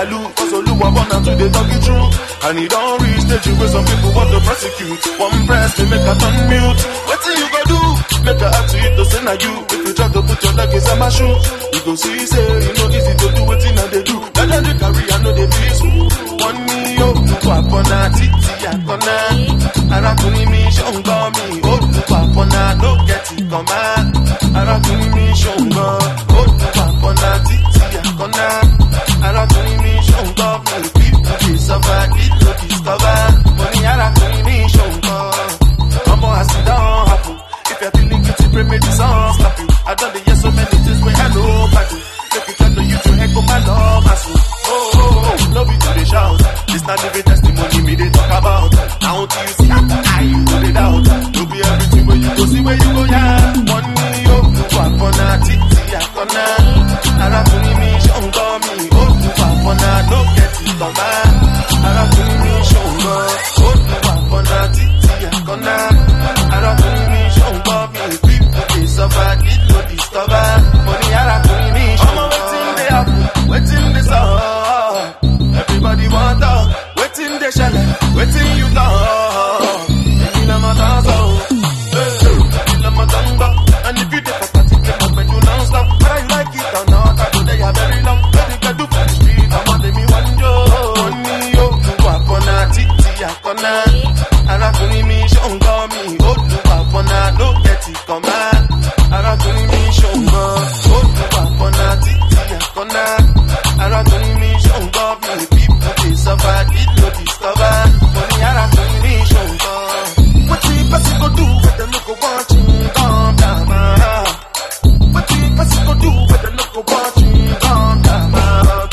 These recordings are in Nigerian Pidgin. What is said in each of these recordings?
Yalu, cause Oluwa born and to the talk it true. And he don't reach stage where some people want to prosecute. One press, they make a turn mute. What you go do? Make a act to it to say na you. If you try to put your leg in my shoe, you go see, say, you know easy to do what they do. Now then they carry, I know they feel so. One me, oh, Wapona, Titi, Akona. Arakuni mi, Shongo mi, oh, Wapona, no get it, come on. Arakuni mi, Shongo, oh, Wapona, Titi, Akona. Arakuni mi, Shongo mi, people they suffer, it no discover. Money, Arakuni mi, Shongo. Come on, I sit down, happen. If you're feeling guilty, pray me the song slap you. I done the yes so many things where I know I do. Make you try to use your head, come my love, my soul. Oh, love you to the shout. This not living testimony me they talk about. Now until you see I you do the doubt. You'll be everything where you go, see where you go, yeah. Money, oh, Wapona, Titi, Akona. Arakuni mi, Shongo mi, oh, Wapona, no get it, come on. Arakuni mi, Shongo, oh, Wapona, Titi, Akona. Arakuni mi, Shongo mi, people they suffer, it no discover. Money, Arakuni mi, Shongo. Waiting they happen, waiting they saw. Everybody want out, waiting they shall, waiting you know. If you love my dance, if you love my tongue, and if you take a party, get up and you don't stop. Whether you like it or not, I know they are very long. What you can do for the street, I'm on me one joe. Money, oh, you Wapona, Titi, Akona. Arakuni mi, Shongo mi, oh, you Wapona, no get it, come on. Arakuni mi, Shongo, oh, you Wapona, Titi, Akona. Arakuni mi, Shongo mi, people they suffer, it no discover. Money, Arakuni mi, Shongo. What you person go do with the local watching, calm down, man. What you person go do with the local watching, calm down, man.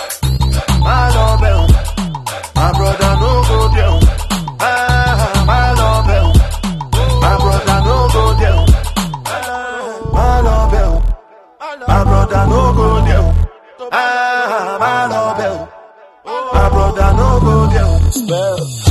My love, my brother no go there. My love, my brother no go there. My love, my brother no go there. My love, my brother no go there.